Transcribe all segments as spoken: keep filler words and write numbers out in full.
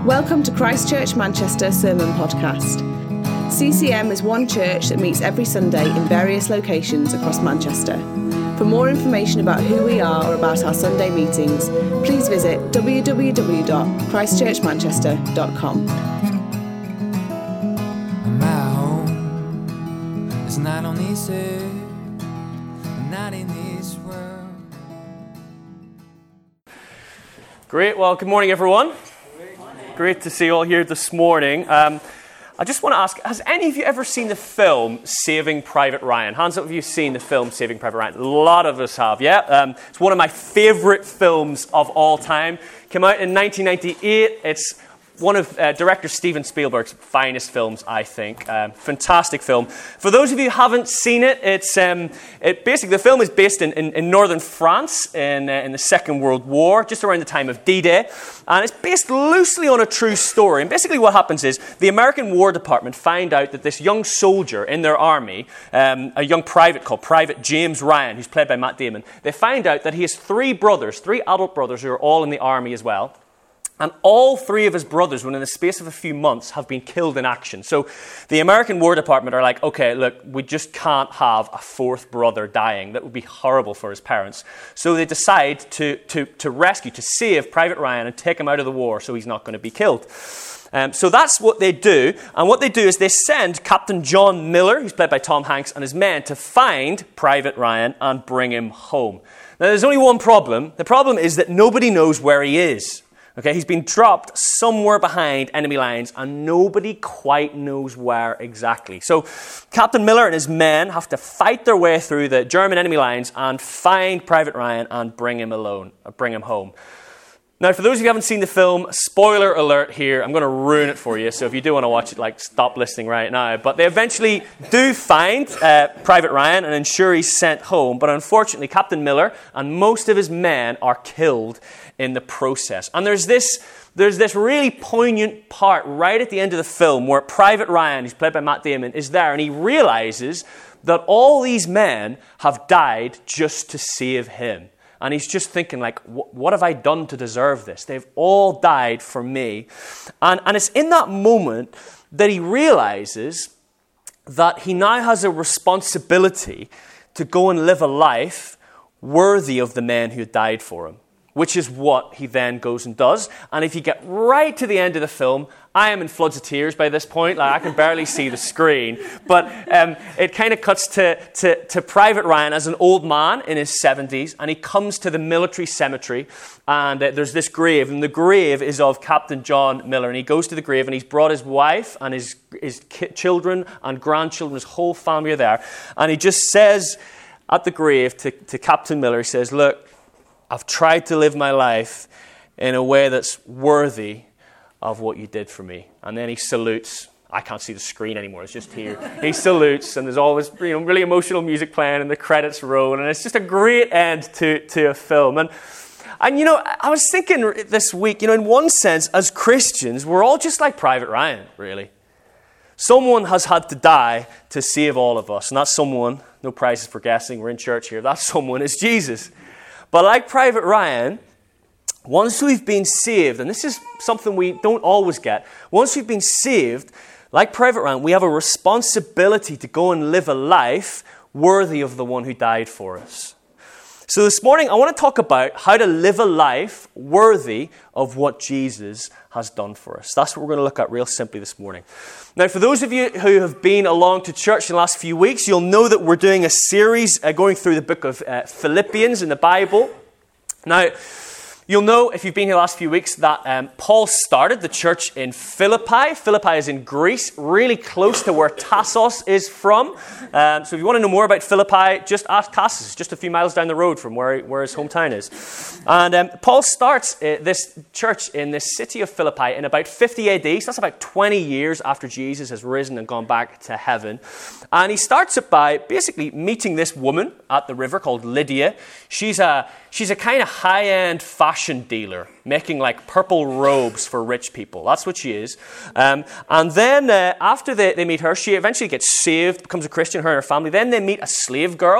Welcome to Christchurch Manchester Sermon Podcast. C C M is one church that meets every Sunday in various locations across Manchester. For more information about who we are or about our Sunday meetings, please visit w w w dot christchurch manchester dot com. My home is not on this earth, not in this world. Great. Well, good morning, everyone. Great to see you all here this morning. Um, I just want to ask, has any of you ever seen the film Saving Private Ryan? Hands up if you've seen the film Saving Private Ryan. A lot of us have, yeah? Um, it's one of my favorite films of all time. Came out in nineteen ninety-eight. It's one of uh, director Steven Spielberg's finest films, I think. Um, fantastic film. For those of you who haven't seen it, it's um, it basically the film is based in, in, in northern France in uh, in the Second World War, just around the time of D-Day, and it's based loosely on a true story. And basically, what happens is the American War Department find out that this young soldier in their army, um, a young private called Private James Ryan, who's played by Matt Damon, they find out that he has three brothers, three adult brothers who are all in the army as well. And all three of his brothers, within the space of a few months, have been killed in action. So the American War Department are like, okay, look, we just can't have a fourth brother dying. That would be horrible for his parents. So they decide to, to, to rescue, to save Private Ryan and take him out of the war so he's not going to be killed. Um, so that's what they do. And what they do is they send Captain John Miller, who's played by Tom Hanks, and his men to find Private Ryan and bring him home. Now, there's only one problem. The problem is that nobody knows where he is. Okay, he's been dropped somewhere behind enemy lines, and nobody quite knows where exactly. So Captain Miller and his men have to fight their way through the German enemy lines and find Private Ryan and bring him alone, or bring him home. Now, for those of you who haven't seen the film, spoiler alert here, I'm going to ruin it for you, so if you do want to watch it, like, stop listening right now. But they eventually do find uh, Private Ryan and ensure he's sent home, but unfortunately, Captain Miller and most of his men are killed in the process. And there's this there's this really poignant part right at the end of the film where Private Ryan, who's played by Matt Damon, is there, and he realizes that all these men have died just to save him. And he's just thinking, like, what have I done to deserve this? They've all died for me. And, and it's in that moment that he realizes that he now has a responsibility to go and live a life worthy of the men who died for him, which is what he then goes and does. And if you get right to the end of the film, I am in floods of tears by this point. Like, I can barely see the screen. But um, it kind of cuts to, to, to Private Ryan as an old man in his seventies, and he comes to the military cemetery, and uh, there's this grave, and the grave is of Captain John Miller. And he goes to the grave, and he's brought his wife and his, his ki- children and grandchildren, his whole family are there. And he just says at the grave to, to Captain Miller, he says, look, I've tried to live my life in a way that's worthy of what you did for me. And then he salutes. I can't see the screen anymore. It's just here. He salutes, and there's always, you know, really emotional music playing, and the credits roll, and it's just a great end to, to a film. And, and, you know, I was thinking this week, you know, in one sense, as Christians, we're all just like Private Ryan, really. Someone has had to die to save all of us, and that someone, no prizes for guessing, we're in church here, that someone is Jesus. But like Private Ryan, once we've been saved, and this is something we don't always get, once we've been saved, like Private Ryan, we have a responsibility to go and live a life worthy of the one who died for us. So this morning, I want to talk about how to live a life worthy of what Jesus has done for us. That's what we're going to look at real simply this morning. Now, for those of you who have been along to church in the last few weeks, you'll know that we're doing a series uh, going through the book of uh, Philippians in the Bible. Now, you'll know, if you've been here the last few weeks, that um, Paul started the church in Philippi. Philippi is in Greece, really close to where Tassos is from. Um, so if you want to know more about Philippi, just ask Tassos, just a few miles down the road from where, where his hometown is. And um, Paul starts uh, this church in this city of Philippi in about fifty A D. So that's about twenty years after Jesus has risen and gone back to heaven. And he starts it by basically meeting this woman at the river called Lydia. She's a She's a kind of high-end fashion dealer, making like purple robes for rich people. That's what she is. Um, and then uh, after they, they meet her, she eventually gets saved, becomes a Christian, her and her family. Then they meet a slave girl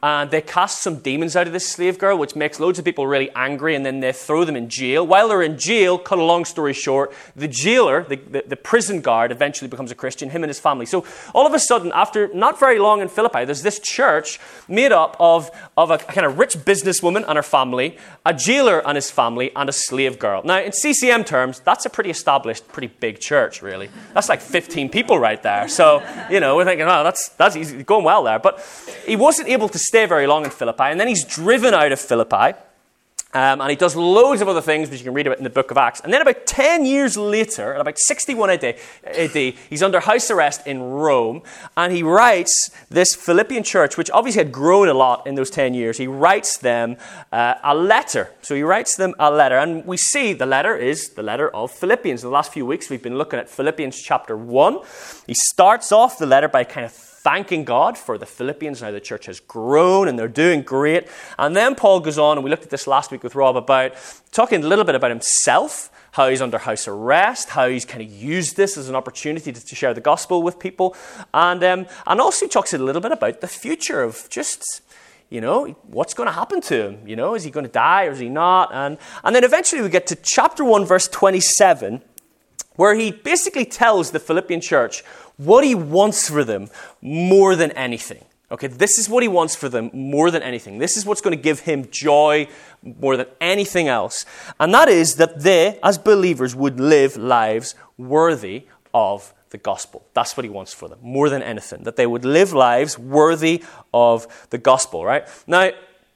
and they cast some demons out of this slave girl, which makes loads of people really angry, and then they throw them in jail. While they're in jail, cut a long story short, the jailer, the, the, the prison guard, eventually becomes a Christian, him and his family. So all of a sudden, after not very long in Philippi, there's this church made up of, of a kind of rich businesswoman and her family, a jailer and his family, and a slave girl. Now, in C C M terms, that's a pretty established, pretty big church, really. That's like fifteen people right there. So, you know, we're thinking, oh, that's, that's easy, going well there. But he wasn't able to stay very long in Philippi, and then he's driven out of Philippi, um, and he does loads of other things, which you can read about in the book of Acts. And then about ten years later, at about sixty-one A D, he's under house arrest in Rome, and he writes this Philippian church, which obviously had grown a lot in those ten years, he writes them uh, a letter. So he writes them a letter, and we see the letter is the letter of Philippians. In the last few weeks, we've been looking at Philippians chapter one. He starts off the letter by kind of thanking God for the Philippians, how the church has grown and they're doing great. And then Paul goes on, and we looked at this last week with Rob, about talking a little bit about himself, how he's under house arrest, how he's kind of used this as an opportunity to, to share the gospel with people. And, um, and also talks a little bit about the future of just, you know, what's going to happen to him. You know, is he going to die or is he not? And, and then eventually we get to chapter one, verse twenty-seven, where he basically tells the Philippian church what he wants for them more than anything. Okay, this is what he wants for them more than anything. This is what's going to give him joy more than anything else. And that is that they, as believers, would live lives worthy of the gospel. That's what he wants for them, more than anything. That they would live lives worthy of the gospel, right? Now,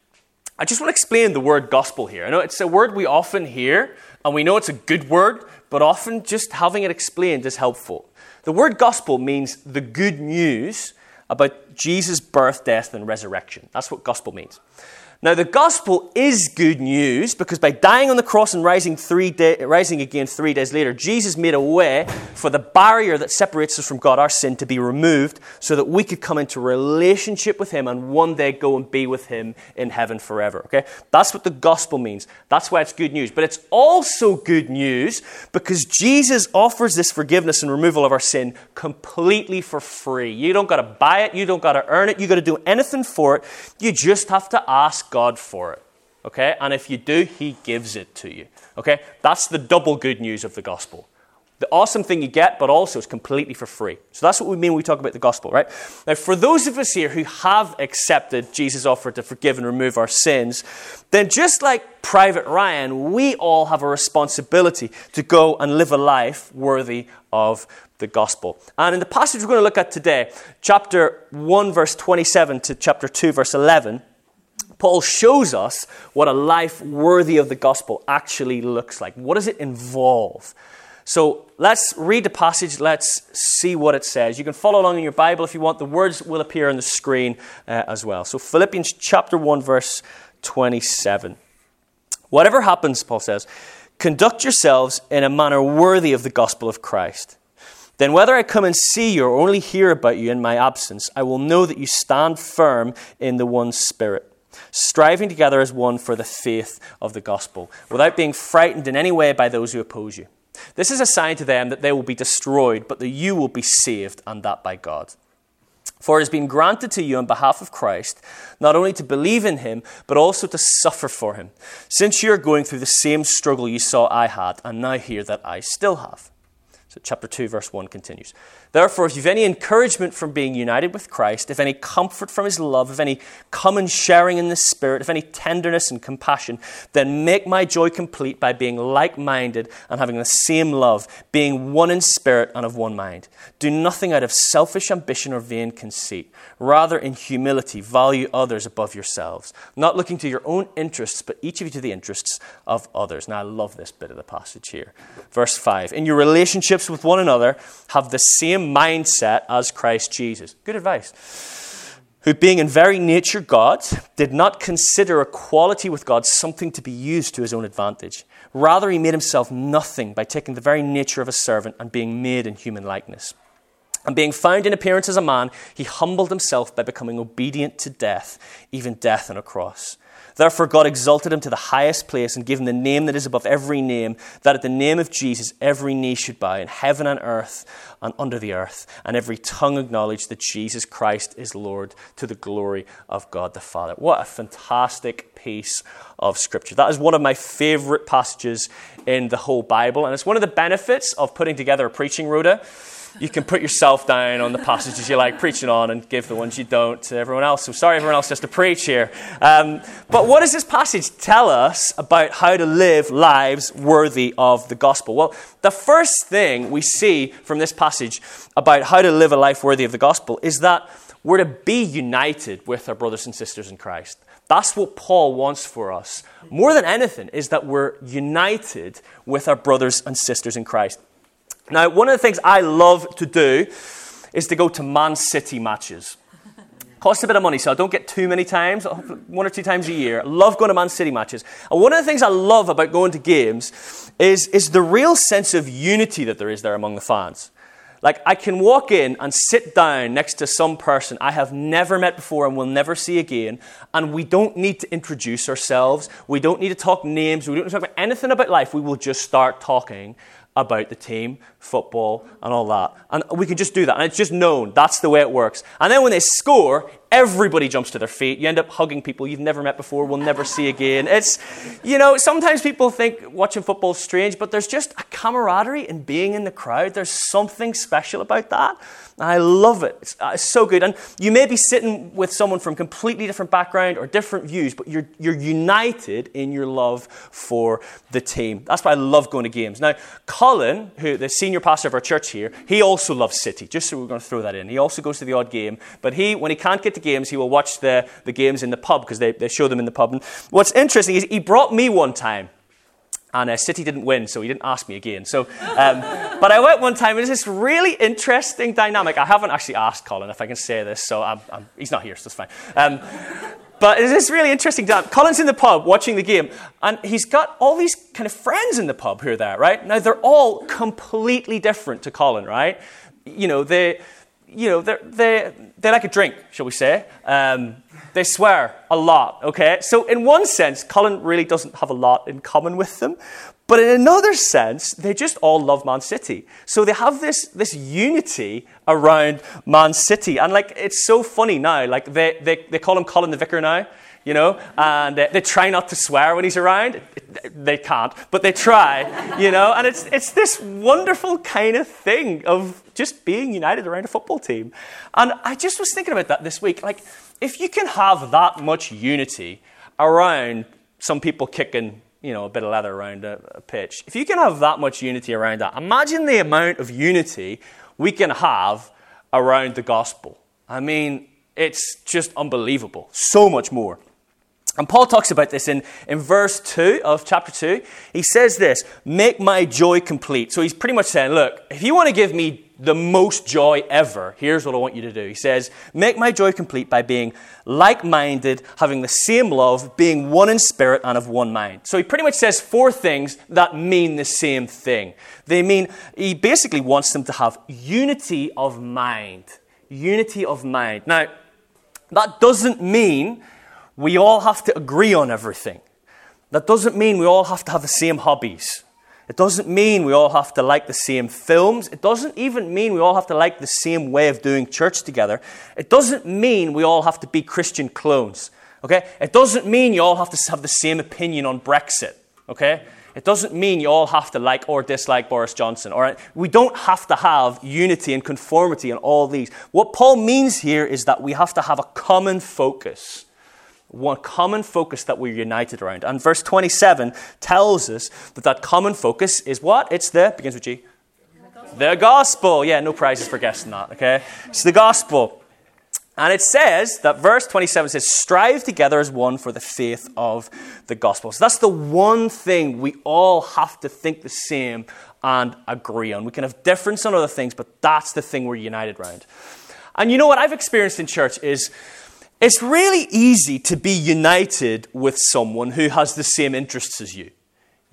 I just want to explain the word gospel here. I know it's a word we often hear, and we know it's a good word, but often just having it explained is helpful. The word gospel means the good news about Jesus' birth, death, and resurrection. That's what gospel means. Now, the gospel is good news because by dying on the cross and rising three day, rising again three days later, Jesus made a way for the barrier that separates us from God, our sin, to be removed so that we could come into relationship with him and one day go and be with him in heaven forever. Okay, that's what the gospel means. That's why it's good news. But it's also good news because Jesus offers this forgiveness and removal of our sin completely for free. You don't got to buy it. You don't got to earn it. You got to do anything for it. You just have to ask God for it, okay? And if you do, he gives it to you, okay? That's the double good news of the gospel. The awesome thing you get, but also it's completely for free. So that's what we mean when we talk about the gospel, right? Now, for those of us here who have accepted Jesus' offer to forgive and remove our sins, then just like Private Ryan, we all have a responsibility to go and live a life worthy of the gospel. And in the passage we're going to look at today, chapter one, verse twenty-seven to chapter two, verse eleven, Paul shows us what a life worthy of the gospel actually looks like. What does it involve? So let's read the passage. Let's see what it says. You can follow along in your Bible if you want. The words will appear on the screen uh, as well. So Philippians chapter one, verse twenty-seven. Whatever happens, Paul says, conduct yourselves in a manner worthy of the gospel of Christ. Then whether I come and see you or only hear about you in my absence, I will know that you stand firm in the one Spirit, striving together as one for the faith of the gospel, without being frightened in any way by those who oppose you. This is a sign to them that they will be destroyed, but that you will be saved, and that by God. For it has been granted to you on behalf of Christ, not only to believe in him, but also to suffer for him, since you are going through the same struggle you saw I had, and now hear that I still have. So chapter two, verse one continues. Therefore, if you have any encouragement from being united with Christ, if any comfort from his love, if any common sharing in the Spirit, if any tenderness and compassion, then make my joy complete by being like-minded and having the same love, being one in spirit and of one mind. Do nothing out of selfish ambition or vain conceit. Rather, in humility, value others above yourselves, not looking to your own interests, but each of you to the interests of others. Now, I love this bit of the passage here. Verse five. In your relationships with one another, have the same mindset as Christ Jesus. Good advice. Who, being in very nature God, did not consider equality with God something to be used to his own advantage. Rather, he made himself nothing by taking the very nature of a servant and being made in human likeness. And being found in appearance as a man, he humbled himself by becoming obedient to death, even death on a cross. Therefore God exalted him to the highest place and gave him the name that is above every name, that at the name of Jesus every knee should bow in heaven and earth and under the earth, and every tongue acknowledge that Jesus Christ is Lord, to the glory of God the Father. What a fantastic piece of Scripture. That is one of my favorite passages in the whole Bible, and it's one of the benefits of putting together a preaching rota. You can put yourself down on the passages you like preaching on and give the ones you don't to everyone else. So sorry everyone else has to preach here. Um, but what does this passage tell us about how to live lives worthy of the gospel? Well, the first thing we see from this passage about how to live a life worthy of the gospel is that we're to be united with our brothers and sisters in Christ. That's what Paul wants for us. More than anything is that we're united with our brothers and sisters in Christ. Now, one of the things I love to do is to go to Man City matches. Costs a bit of money, so I don't get too many times, one or two times a year. I love going to Man City matches. And one of the things I love about going to games is, is the real sense of unity that there is there among the fans. Like, I can walk in and sit down next to some person I have never met before and will never see again, and we don't need to introduce ourselves. We don't need to talk names. We don't need to talk about anything about life. We will just start talking about the team, football, and all that. And we can just do that. And it's just known. That's the way it works. And then when they score, everybody jumps to their feet. You end up hugging people you've never met before, will never see again. It's, you know, sometimes people think watching football is strange, but there's just a camaraderie in being in the crowd. There's something special about that. And I love it. It's, uh, it's so good. And you may be sitting with someone from completely different background or different views, but you're you're united in your love for the team. That's why I love going to games. Now, Colin, who the senior pastor of our church here, he also loves City, just so we're going to throw that in. He also goes to the odd game, but he, when he can't get to games, he will watch the, the games in the pub because they, they show them in the pub. And what's interesting is he brought me one time. And uh, City didn't win, so he didn't ask me again. So, um, but I went one time, and it's this really interesting dynamic. I haven't actually asked Colin if I can say this, so I'm, I'm, he's not here, so it's fine. Um, but it's this really interesting dynamic. Colin's in the pub watching the game, and he's got all these kind of friends in the pub who are there, right? Now, they're all completely different to Colin, right? You know, they... You know, they they they like a drink, shall we say. Um, they swear a lot, okay? So in one sense, Colin really doesn't have a lot in common with them. But in another sense, they just all love Man City. So they have this this unity around Man City. And, like, it's so funny now. Like, they, they, they call him Colin the Vicar now, you know? And they, they try not to swear when he's around. They can't, but they try, you know? And it's it's this wonderful kind of thing of just being united around a football team. And I just was thinking about that this week. Like, if you can have that much unity around some people kicking, you know, a bit of leather around a, a pitch, if you can have that much unity around that, imagine the amount of unity we can have around the gospel. I mean, it's just unbelievable. So much more. And Paul talks about this in, in verse two of chapter two. He says this, make my joy complete. So he's pretty much saying, look, if you want to give me the most joy ever, here's what I want you to do. He says, make my joy complete by being like-minded, having the same love, being one in spirit and of one mind. So he pretty much says four things that mean the same thing. They mean, he basically wants them to have unity of mind. Unity of mind. Now, that doesn't mean we all have to agree on everything. That doesn't mean we all have to have the same hobbies. It doesn't mean we all have to like the same films. It doesn't even mean we all have to like the same way of doing church together. It doesn't mean we all have to be Christian clones. Okay? It doesn't mean you all have to have the same opinion on Brexit. Okay? It doesn't mean you all have to like or dislike Boris Johnson. All right? We don't have to have unity and conformity in all these. What Paul means here is that we have to have a common focus. One common focus that we're united around. And verse twenty-seven tells us that that common focus is what? It's the, begins with G. The gospel. The gospel. Yeah, no prizes for guessing that, okay? It's the gospel. And it says that verse twenty-seven says, strive together as one for the faith of the gospel. So that's the one thing we all have to think the same and agree on. We can have difference on other things, but that's the thing we're united around. And you know what I've experienced in church is it's really easy to be united with someone who has the same interests as you.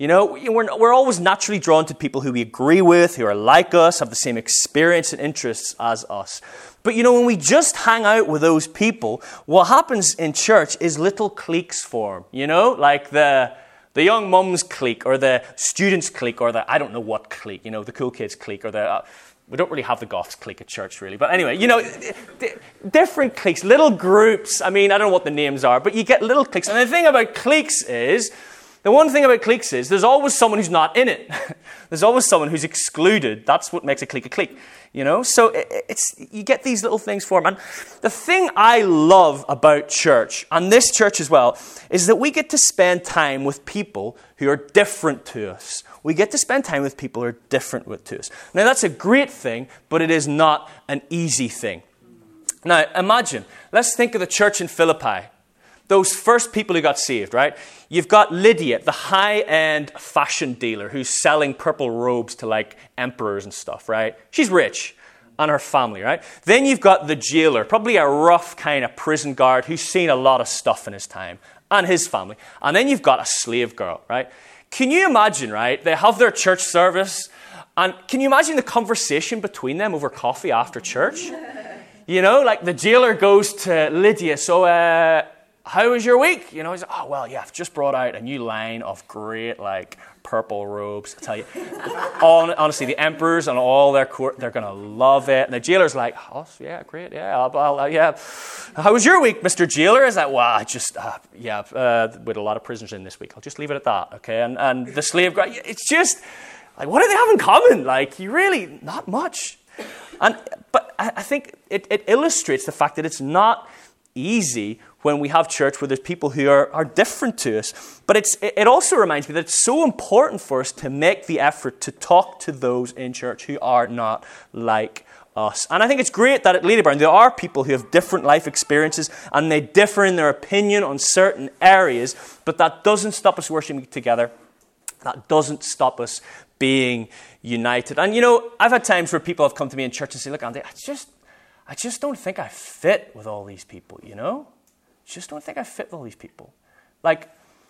You know, we're, we're always naturally drawn to people who we agree with, who are like us, have the same experience and interests as us. But, you know, when we just hang out with those people, what happens in church is little cliques form, you know, like the the young mums clique or the students clique or the, I don't know what clique, you know, the cool kids clique or the, uh, we don't really have the goths clique at church really. But anyway, you know, d- different cliques, little groups. I mean, I don't know what the names are, but you get little cliques. And the thing about cliques is, the one thing about cliques is there's always someone who's not in it. There's always someone who's excluded. That's what makes a clique a clique, you know? So it, it's you get these little things form. And the thing I love about church, and this church as well, is that we get to spend time with people who are different to us. We get to spend time with people who are different to us. Now, that's a great thing, but it is not an easy thing. Now, imagine, let's think of the church in Philippi. Those first people who got saved, right? You've got Lydia, the high-end fashion dealer who's selling purple robes to like emperors and stuff, right? She's rich, and her family, right? Then you've got the jailer, probably a rough kind of prison guard who's seen a lot of stuff in his time, and his family. And then you've got a slave girl, right? Can you imagine, right? They have their church service, and can you imagine the conversation between them over coffee after church? You know, like the jailer goes to Lydia, so, uh... how was your week? You know, he's like, oh, well, yeah, I've just brought out a new line of great, like, purple robes. I tell you, honestly, the emperors and all their court, they're going to love it. And the jailer's like, oh, yeah, great, yeah, I'll, I'll, uh, yeah. How was your week, Mister Jailer? He's like, well, I just, uh, yeah, uh, with a lot of prisoners in this week. I'll just leave it at that, okay? And, and the slave guy, it's just, like, what do they have in common? Like, you really, not much. And But I, I think it, it illustrates the fact that it's not easy when we have church where there's people who are, are different to us. But it's, it also reminds me that it's so important for us to make the effort to talk to those in church who are not like us. And I think it's great that at Ladyburn there are people who have different life experiences and they differ in their opinion on certain areas, but that doesn't stop us worshiping together. That doesn't stop us being united. And you know, I've had times where people have come to me in church and say, look, Andy, I just, I just don't think I fit with all these people, you know? Just don't think I fit with all these people. Like,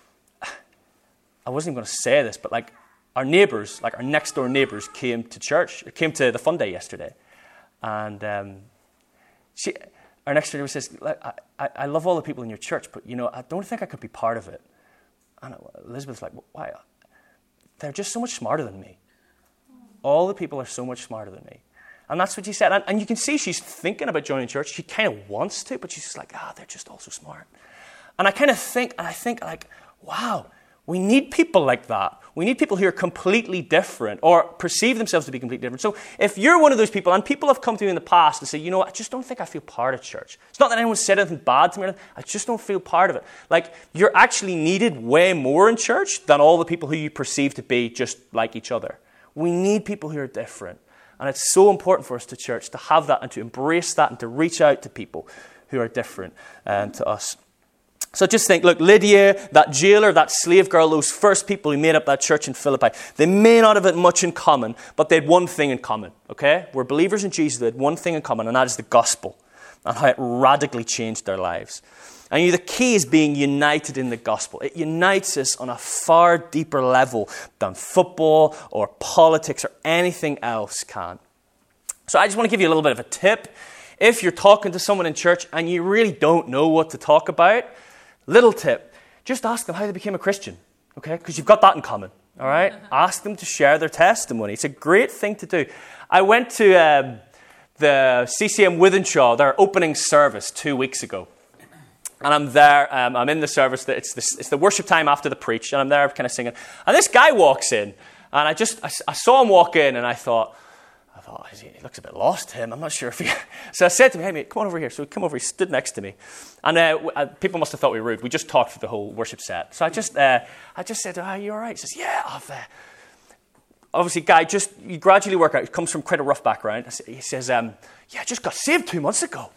I wasn't even going to say this, but like our neighbors, like our next door neighbors came to church, came to the fun day yesterday. And um, she, our next door neighbor says, I, I, I love all the people in your church, but you know, I don't think I could be part of it. And Elizabeth's like, why? They're just so much smarter than me. All the people are so much smarter than me. And that's what she said. And, and you can see she's thinking about joining church. She kind of wants to, but she's just like, ah, oh, they're just all so smart. And I kind of think, and I think like, wow, we need people like that. We need people who are completely different or perceive themselves to be completely different. So if you're one of those people, and people have come to me in the past and say, you know, I just don't think I feel part of church. It's not that anyone said anything bad to me. I just don't feel part of it. Like, you're actually needed way more in church than all the people who you perceive to be just like each other. We need people who are different. And it's so important for us to church to have that and to embrace that and to reach out to people who are different um, to us. So just think, look, Lydia, that jailer, that slave girl, those first people who made up that church in Philippi, they may not have had much in common, but they had one thing in common, okay? We're believers in Jesus, they had one thing in common, and that is the gospel and how it radically changed their lives. And you know, the key is being united in the gospel. It unites us on a far deeper level than football or politics or anything else can. So I just want to give you a little bit of a tip. If you're talking to someone in church and you really don't know what to talk about, little tip, just ask them how they became a Christian, okay? Because you've got that in common, all right? Ask them to share their testimony. It's a great thing to do. I went to um, the C C M Wythenshawe, their opening service two weeks ago. And I'm there, um, I'm in the service, it's the, it's the worship time after the preach, and I'm there kind of singing. And this guy walks in, and I just, I, I saw him walk in, and I thought, I thought, he looks a bit lost, him. I'm not sure if he... So I said to him, hey, mate, come on over here. So he came over, he stood next to me. And uh, people must have thought we were rude. We just talked through the whole worship set. So I just uh, I just said, are you all right? He says, yeah, I've... Uh... Obviously, guy, just, you gradually work out. He comes from quite a rough background. He says, um, yeah, I just got saved two months ago. Yeah, it's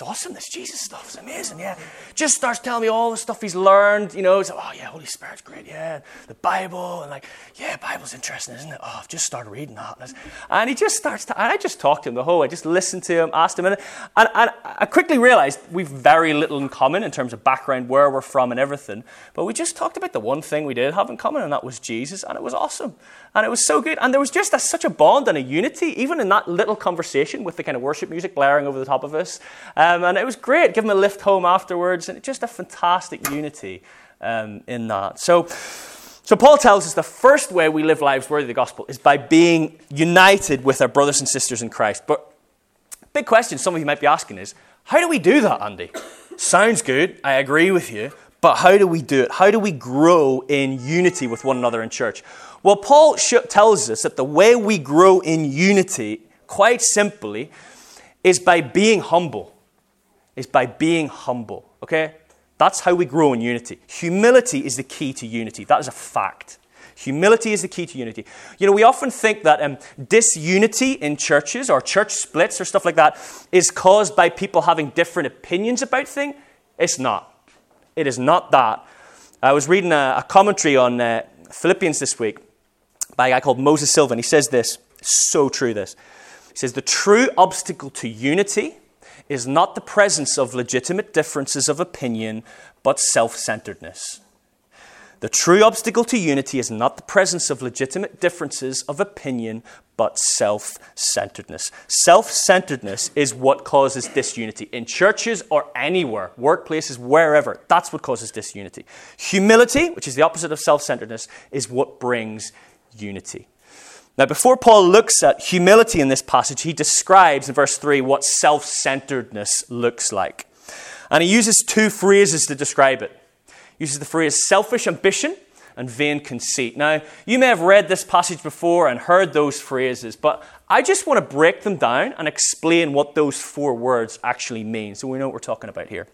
it's awesome. This Jesus stuff is amazing, yeah. Just starts telling me all the stuff he's learned, you know. He's like, oh, yeah, Holy Spirit's great, yeah. The Bible, and like, yeah, Bible's interesting, isn't it? Oh, I've just started reading that. And he just starts to, and I just talked to him the whole way. I just listened to him, asked him, and, and, and I quickly realized we've very little in common in terms of background, where we're from and everything. But we just talked about the one thing we did have in common, and that was Jesus, and it was awesome. And it was so good. And there was just a, such a bond and a unity, even in that little conversation with the kind of worship music blaring over the top of us. Um, and it was great. Give him a lift home afterwards. And just a fantastic unity um, in that. So, so Paul tells us the first way we live lives worthy of the gospel is by being united with our brothers and sisters in Christ. But big question some of you might be asking is, how do we do that, Andy? Sounds good. I agree with you. But how do we do it? How do we grow in unity with one another in church? Well, Paul tells us that the way we grow in unity, quite simply, is by being humble. Is by being humble, okay? That's how we grow in unity. Humility is the key to unity. That is a fact. Humility is the key to unity. You know, we often think that um, disunity in churches or church splits or stuff like that is caused by people having different opinions about things. It's not. It is not that. I was reading a, a commentary on uh, Philippians this week by a guy called Moses Silva, and he says this, so true this. He says, the true obstacle to unity is not the presence of legitimate differences of opinion, but self-centeredness. The true obstacle to unity is not the presence of legitimate differences of opinion, but self-centeredness. Self-centeredness is what causes disunity in churches or anywhere, workplaces, wherever. That's what causes disunity. Humility, which is the opposite of self-centeredness, is what brings unity. Now, before Paul looks at humility in this passage, he describes in verse three what self-centeredness looks like. And he uses two phrases to describe it. He uses the phrase selfish ambition and vain conceit. Now, you may have read this passage before and heard those phrases, but I just want to break them down and explain what those four words actually mean so we know what we're talking about here.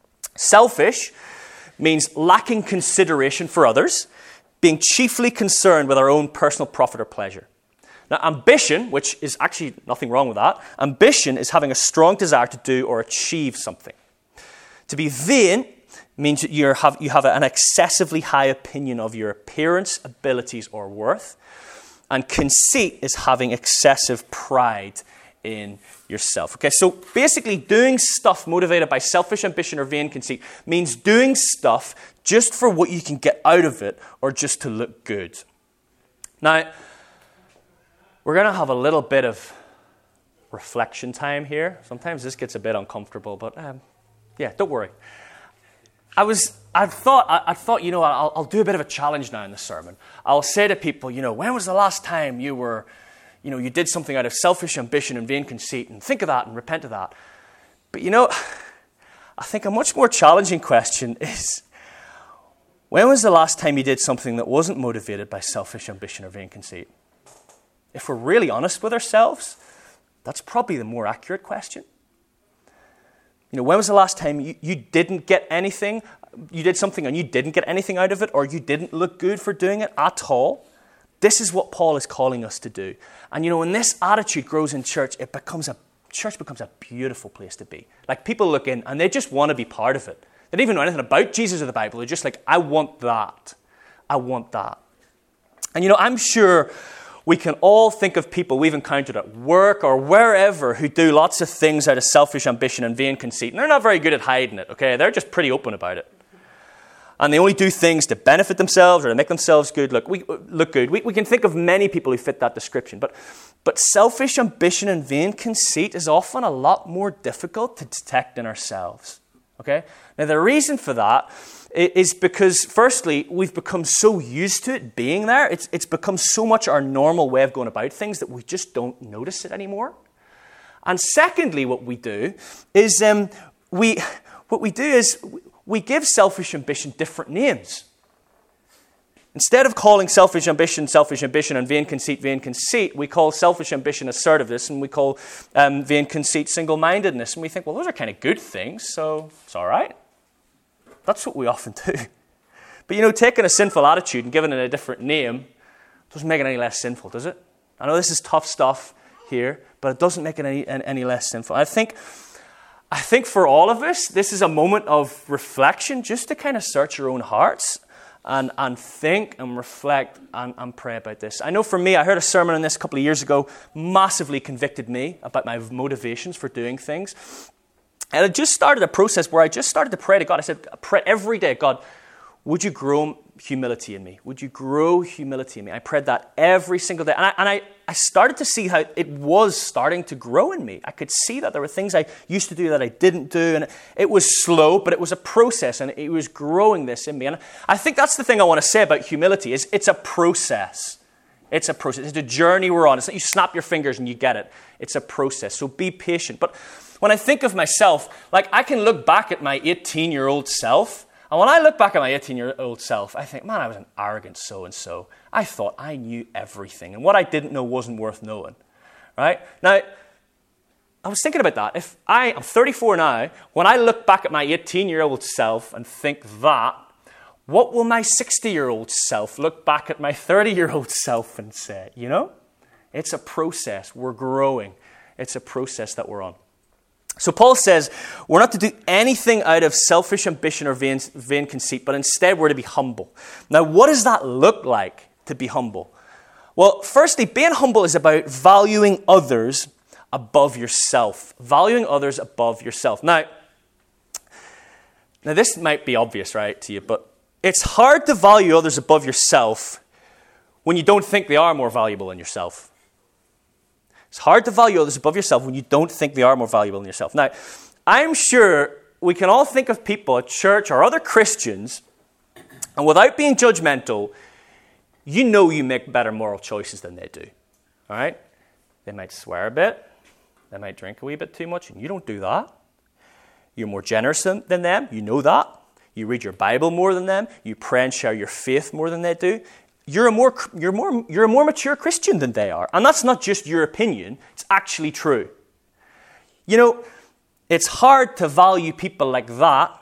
Selfish means lacking consideration for others, being chiefly concerned with our own personal profit or pleasure. Now, ambition, which is actually nothing wrong with that, ambition is having a strong desire to do or achieve something. To be vain means that you have, you have an excessively high opinion of your appearance, abilities, or worth. And conceit is having excessive pride in yourself. Okay, so basically doing stuff motivated by selfish ambition or vain conceit means doing stuff just for what you can get out of it or just to look good. Now, we're going to have a little bit of reflection time here. Sometimes this gets a bit uncomfortable, but um, yeah, don't worry. I was, I thought, I, I thought, you know, I'll, I'll do a bit of a challenge now in the sermon. I'll say to people, you know, when was the last time you were, you know, you did something out of selfish ambition and vain conceit, and think of that and repent of that. But you know, I think a much more challenging question is, when was the last time you did something that wasn't motivated by selfish ambition or vain conceit? If we're really honest with ourselves, that's probably the more accurate question. You know, when was the last time you, you didn't get anything, you did something and you didn't get anything out of it, or you didn't look good for doing it at all? This is what Paul is calling us to do. And you know, when this attitude grows in church, it becomes a, church becomes a beautiful place to be. Like, people look in and they just want to be part of it. They don't even know anything about Jesus or the Bible. They're just like, I want that. I want that. And you know, I'm sure we can all think of people we've encountered at work or wherever who do lots of things out of selfish ambition and vain conceit. And they're not very good at hiding it, okay? They're just pretty open about it. And they only do things to benefit themselves or to make themselves good, look, we, look good. We, we can think of many people who fit that description. But, but selfish ambition and vain conceit is often a lot more difficult to detect in ourselves, okay? Now, the reason for that is because, firstly, we've become so used to it being there. It's, it's become so much our normal way of going about things that we just don't notice it anymore. And secondly, what we do is um, we what we do is we give selfish ambition different names. Instead of calling selfish ambition, selfish ambition, and vain conceit, vain conceit, we call selfish ambition assertiveness, and we call um, vain conceit single-mindedness. And we think, well, those are kind of good things, so it's all right. That's what we often do. But you know, taking a sinful attitude and giving it a different name doesn't make it any less sinful, does it? I know this is tough stuff here, but it doesn't make it any, any less sinful. I think, I think for all of us, this is a moment of reflection, just to kind of search your own hearts and, and think and reflect and, and pray about this. I know for me, I heard a sermon on this a couple of years ago, massively convicted me about my motivations for doing things. And it just started a process where I just started to pray to God. I said, I pray every day, God, would you grow humility in me? Would you grow humility in me? I prayed that every single day. And I, and I, I started to see how it was starting to grow in me. I could see that there were things I used to do that I didn't do. And it was slow, but it was a process. And it was growing this in me. And I think that's the thing I want to say about humility is it's a process. It's a process. It's a journey we're on. It's not you snap your fingers and you get it. It's a process. So be patient. But when I think of myself, like I can look back at my eighteen-year-old self. And when I look back at my eighteen-year-old self, I think, man, I was an arrogant so-and-so. I thought I knew everything. And what I didn't know wasn't worth knowing. Right? Now, I was thinking about that. If I, I'm thirty-four now, when I look back at my eighteen-year-old self and think that, what will my sixty-year-old self look back at my thirty-year-old self and say? You know? It's a process. We're growing. It's a process that we're on. So Paul says we're not to do anything out of selfish ambition or vain, vain conceit, but instead we're to be humble. Now, what does that look like to be humble? Well, firstly, being humble is about valuing others above yourself. Valuing others above yourself. Now, now this might be obvious, right, to you, but it's hard to value others above yourself when you don't think they are more valuable than yourself. It's hard to value others above yourself when you don't think they are more valuable than yourself. Now, I'm sure we can all think of people at church or other Christians, and without being judgmental, you know you make better moral choices than they do. All right? They might swear a bit. They might drink a wee bit too much, and you don't do that. You're more generous than them. You know that. You read your Bible more than them. You pray and share your faith more than they do. You're a more you're more you're a more mature Christian than they are. And that's not just your opinion, it's actually true. You know, it's hard to value people like that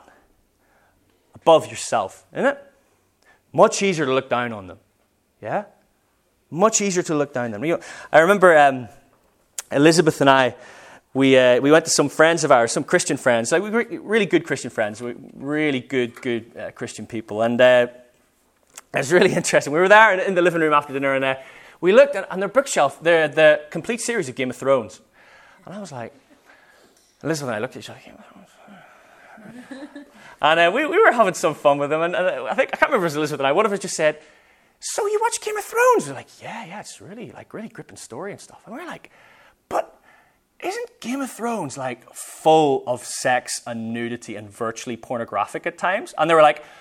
above yourself, isn't it? Much easier to look down on them. Yeah? Much easier to look down on them. You know, I remember um, Elizabeth and I, we uh, we went to some friends of ours, some Christian friends, like we were really good Christian friends, really good, good uh, Christian people. And uh, it was really interesting. We were there in, in the living room after dinner, and uh, we looked at on their bookshelf, the the complete series of Game of Thrones. And I was like, Elizabeth and I looked at each other, Game of Thrones. and uh, we, we were having some fun with them. And, and I think, I can't remember if it was Elizabeth and I, one of us just said, so you watch Game of Thrones? We're like, yeah, yeah, it's really, like, really gripping story and stuff. And we're like, but isn't Game of Thrones, like, full of sex and nudity and virtually pornographic at times? And they were like,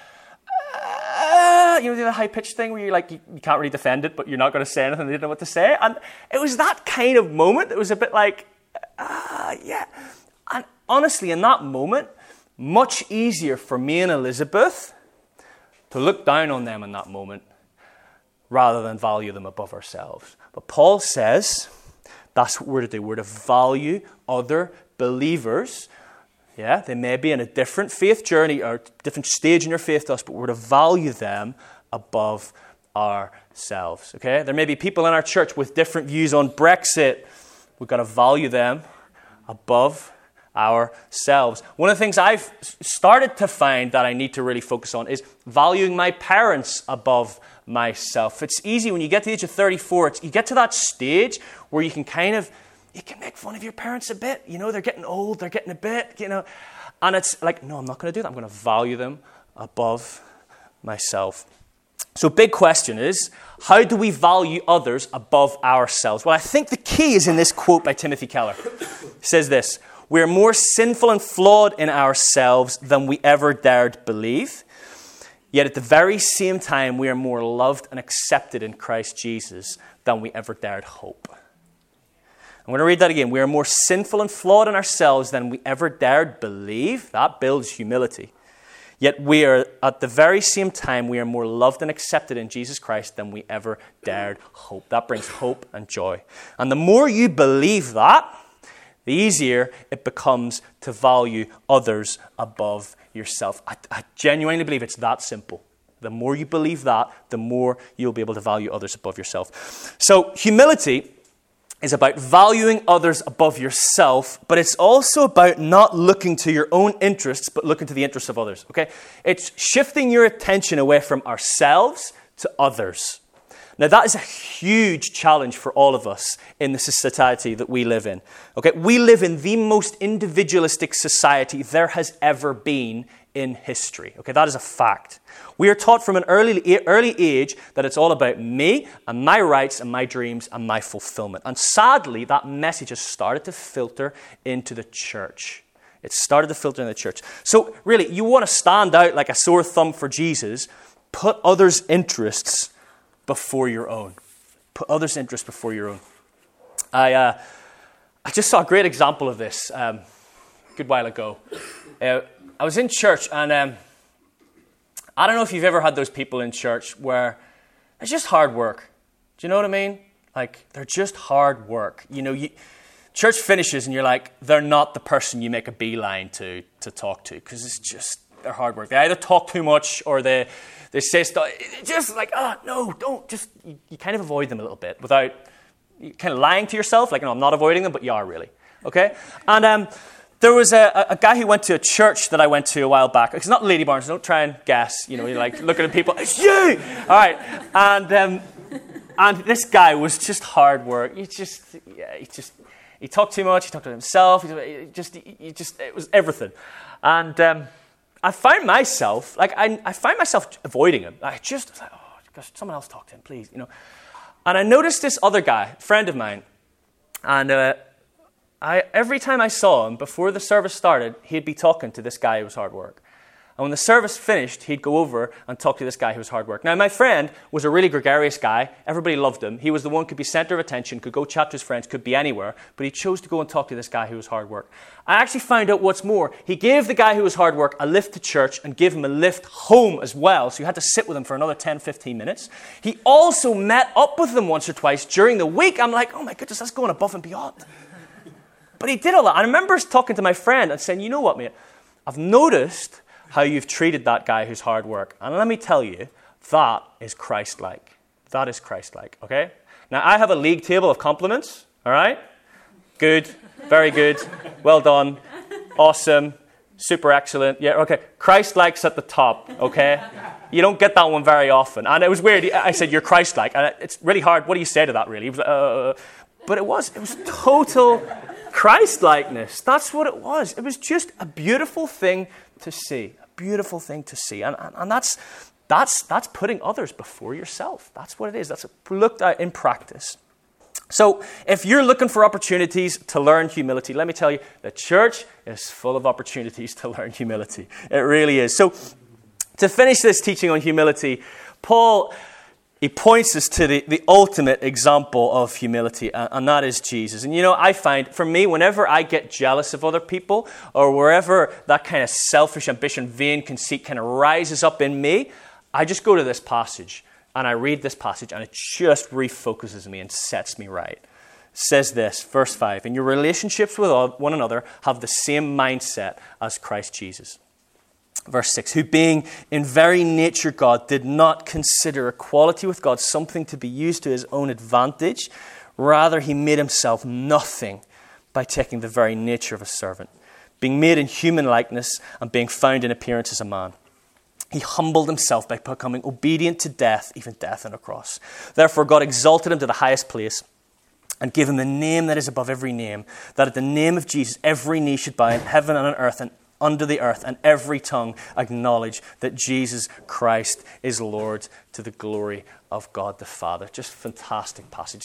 Uh, you know, the high-pitched thing where you're like, you, you can't really defend it, but you're not going to say anything, they didn't know what to say. And it was that kind of moment. It was a bit like, ah, uh, yeah. And honestly, in that moment, much easier for me and Elizabeth to look down on them in that moment rather than value them above ourselves. But Paul says that's what we're to do. We're to value other believers. Yeah, they may be in a different faith journey or different stage in their faith to us, but we're to value them above ourselves. Okay? There may be people in our church with different views on Brexit. We've got to value them above ourselves. One of the things I've started to find that I need to really focus on is valuing my parents above myself. It's easy when you get to the age of thirty-four, it's, you get to that stage where you can kind of You can make fun of your parents a bit. You know, they're getting old, they're getting a bit, you know. And it's like, no, I'm not going to do that. I'm going to value them above myself. So big question is, how do we value others above ourselves? Well, I think the key is in this quote by Timothy Keller. He says this, we're more sinful and flawed in ourselves than we ever dared believe. Yet at the very same time, we are more loved and accepted in Christ Jesus than we ever dared hope. I'm going to read that again. We are more sinful and flawed in ourselves than we ever dared believe. That builds humility. Yet we are, at the very same time, we are more loved and accepted in Jesus Christ than we ever dared hope. That brings hope and joy. And the more you believe that, the easier it becomes to value others above yourself. I, I genuinely believe it's that simple. The more you believe that, the more you'll be able to value others above yourself. So humility is about valuing others above yourself, but it's also about not looking to your own interests, but looking to the interests of others, okay? It's shifting your attention away from ourselves to others. Now, that is a huge challenge for all of us in the society that we live in, okay? We live in the most individualistic society there has ever been in history, okay? That is a fact. We are taught from an early early age that it's all about me and my rights and my dreams and my fulfillment. And sadly, that message has started to filter into the church. It started to filter in the church. So really, you want to stand out like a sore thumb for Jesus, put others' interests before your own. Put others' interests before your own. I uh, I just saw a great example of this um, a good while ago. Uh, I was in church and... Um, I don't know if you've ever had those people in church where it's just hard work. Do you know what I mean? Like, they're just hard work. You know, you, church finishes and you're like, they're not the person you make a beeline to to talk to because it's just, they're hard work. They either talk too much or they they say stuff. It's just like, ah, oh, no, don't. Just, you, you kind of avoid them a little bit without kind of lying to yourself. Like, no, I'm not avoiding them, but you are really. Okay? And, um... There was a, a guy who went to a church that I went to a while back. It's not Lady Barnes. Don't try and guess. You know, you're like looking at people. It's you! All right. And um, and this guy was just hard work. He just, yeah, he just, he talked too much. He talked to himself. He just, he just, it was everything. And um, I found myself, like, I, I find myself avoiding him. I just, was like, oh, gosh, someone else talk to him, please. You know. And I noticed this other guy, friend of mine, and. Uh, I, every time I saw him, before the service started, he'd be talking to this guy who was hard work. And when the service finished, he'd go over and talk to this guy who was hard work. Now, my friend was a really gregarious guy. Everybody loved him. He was the one who could be center of attention, could go chat to his friends, could be anywhere. But he chose to go and talk to this guy who was hard work. I actually found out what's more. He gave the guy who was hard work a lift to church and gave him a lift home as well. So you had to sit with him for another ten, fifteen minutes. He also met up with them once or twice during the week. I'm like, oh my goodness, that's going above and beyond. But he did all that. I remember talking to my friend and saying, you know what, mate? I've noticed how you've treated that guy who's hard work. And let me tell you, that is Christ-like. That is Christ-like, okay? Now, I have a league table of compliments, all right? Good, very good, well done, awesome, super excellent. Yeah, okay. Christ-like's at the top, okay? You don't get that one very often. And it was weird. I said, you're Christ-like. And it's really hard. What do you say to that, really? He was like, uh, but it was. It was total Christ-likeness. That's what it was. It was just a beautiful thing to see. A beautiful thing to see. And, and, and that's, that's, that's putting others before yourself. That's what it is. That's looked at in practice. So if you're looking for opportunities to learn humility, let me tell you, the church is full of opportunities to learn humility. It really is. So to finish this teaching on humility, Paul... He points us to the, the ultimate example of humility, and, and that is Jesus. And you know, I find, for me, whenever I get jealous of other people, or wherever that kind of selfish ambition, vain conceit kind of rises up in me, I just go to this passage, and I read this passage, and it just refocuses me and sets me right. It says this, verse five, "In your relationships with one another, have the same mindset as Christ Jesus." Verse six, "Who being in very nature God, did not consider equality with God something to be used to his own advantage. Rather, he made himself nothing by taking the very nature of a servant, being made in human likeness and being found in appearance as a man. He humbled himself by becoming obedient to death, even death on a cross. Therefore, God exalted him to the highest place and gave him the name that is above every name, that at the name of Jesus every knee should bow in heaven and on earth and under the earth, and every tongue acknowledge that Jesus Christ is Lord, to the glory of God the Father." Just fantastic passage.